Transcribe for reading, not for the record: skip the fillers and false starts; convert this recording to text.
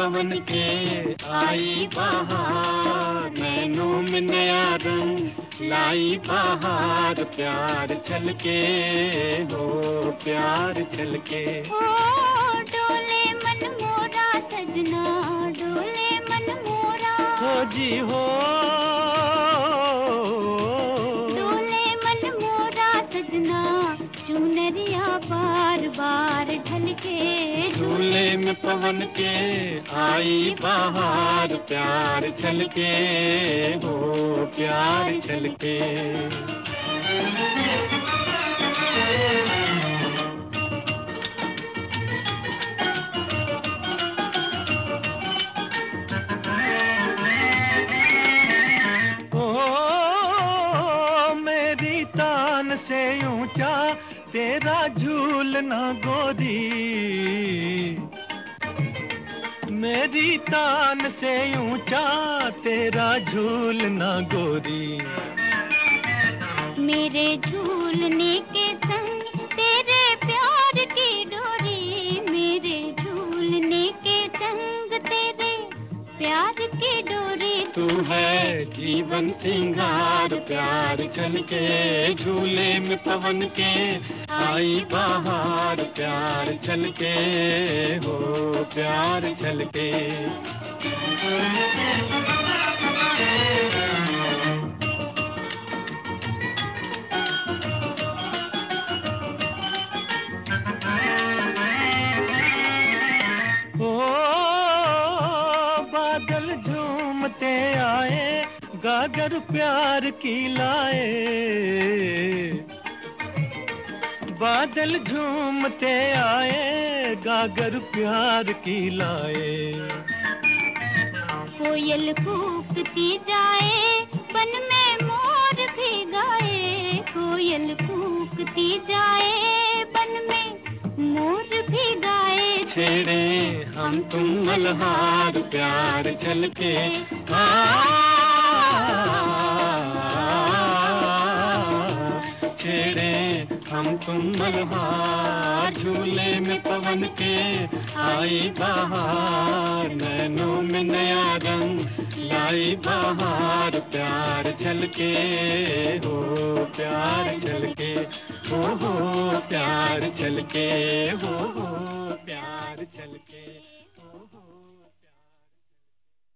पवन के आई बहार, नैनों में नया रंग लाई बहार, प्यार छलके हो प्यार छलके। ओ डोले मन मोरा सजना, डोले मन मोरा हो जी हो, डोले मन मोरा सजना, चुनरिया बार बार ढलके, झूले में पवन के आई बहार, प्यार छलके हो प्यार छलके। तान से ऊंचा तेरा झूलना गोरी, मेरी तान से ऊंचा तेरा झूलना गोरी। मेरे झूलने के संग तेरे प्यार की डोरी, मेरे झूलने के संग तेरे प्यार की डोरी। तू है जीवन सिंगार, प्यार छलके झूले में पवन के आई बहार, प्यार छलके हो प्यार छलके। बादल झूमते आए गागर प्यार की लाए, बादल झूमते आए गागर प्यार की लाए। कोयल कूकती जाए बन में मोर भी गाए, कोयल कूकती जाए बन में मोर भी गाए। छेड़े हम तुम मल्हार, प्यार छलके छेड़े हम तुम मल्हार, झूले में पवन के आई बहार, नैनों में नया रंग लाई बहार, प्यार छलके हो प्यार छलके हो प्यार छलके हो प्यार छलके।